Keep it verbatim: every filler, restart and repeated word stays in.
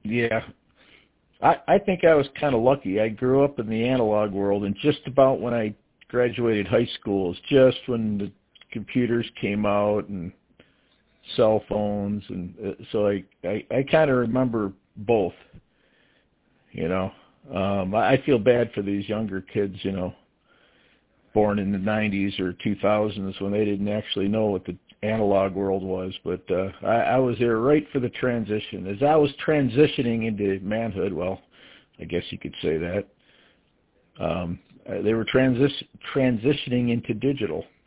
Yeah. I, I think I was kind of lucky. I grew up in the analog world, and just about when I graduated high school is just when the computers came out and cell phones, and uh, so I, I, I kind of remember both, you know. Um, I feel bad for these younger kids, you know, born in the nineties or two thousands when they didn't actually know what the analog world was, but uh, I, I was there right for the transition. As I was transitioning into manhood, well, I guess you could say that, um, they were transi- transitioning into digital.